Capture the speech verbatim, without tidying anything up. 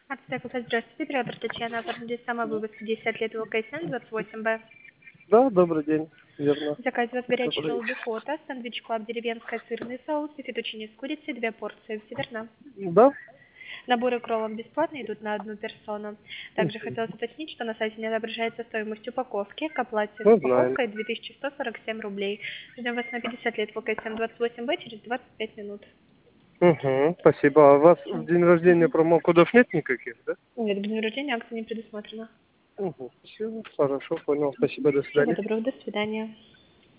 Артстекла, здравствуйте, оператор Татьяна, оформили самовывоз пятьдесят лет ВКСН двадцать восемь Б. Да, добрый день, верно. Заказ у вас горячий Добрый. желтый фото, сэндвич клаб, деревенская, сырный соус, и фетучини с курицей, две порции, все верно? Да? Наборы кроллов бесплатно идут на одну персону. Также Мгм. хотелось уточнить, что на сайте не отображается стоимость упаковки. К оплате с Мы знаем. упаковкой две тысячи сто сорок семь рублей. Ждем вас на пятьдесят лет ВКСН двадцать восемь Б через двадцать пять минут. Угу, спасибо. А у вас в Всё. день рождения Мгм. промокодов нет никаких, да? Нет, к дню рождения акция не предусмотрена. Угу. Все, хорошо, понял. Спасибо, до Всего свидания. доброго, до свидания.